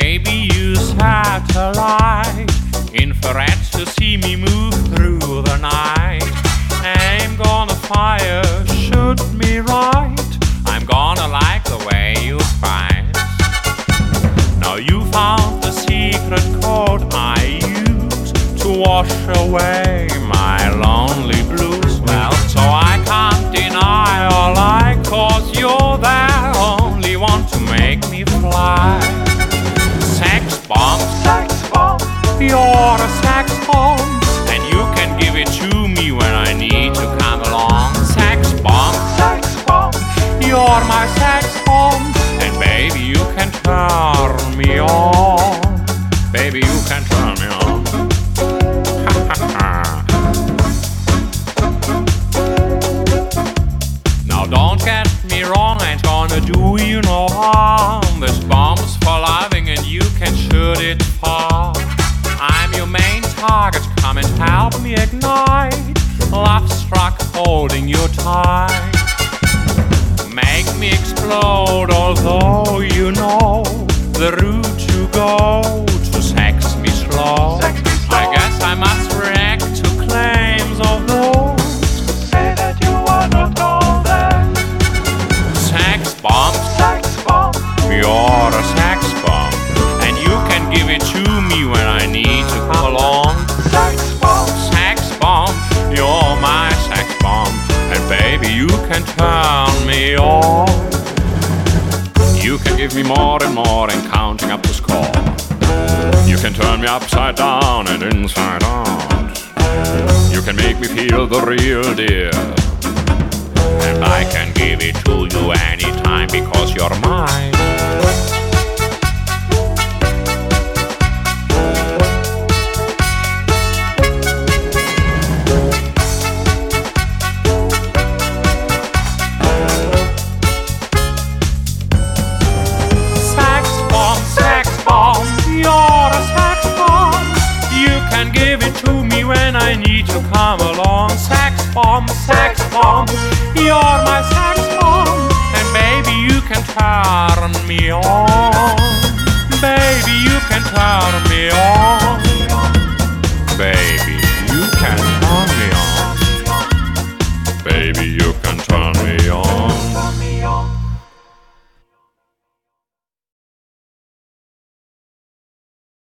baby, you satellite, infrared to see me move through the night. I'm gonna fire, shoot me right. I'm gonna like the way you fight. Now you found the secret code I use to wash away my lonely blues. Well, so I can't deny or lie, 'cause you're the only one to make me fly. Sex bomb, you're a sex bomb, and you can give it to me when I need to come along. Sex bomb, you're my sex bomb, and baby you can turn me on. Baby you can turn me on. Now don't get me wrong, I ain't gonna do you no harm. This bomb's for loving and you can shoot it far. I'm your main target, come and help me ignite. Love struck holding you tight. Make me explode, although you know the route to go to sex me slow. I guess I must react to claims of those who say that you are not all that. Sex bomb, you're a sex bomb, and you can give it to me when I need to come along. Sex bomb, you're my sex bomb, and baby you can turn me on. You can give me more and more and counting up the score. You can turn me upside down and inside out. You can make me feel the real deal, and I can give it to you anytime because you're mine. You're a sex bomb. You can give it to me when I need to come along. Sex bomb, you're my sex bomb, and baby you can turn me on. Baby you can turn me on.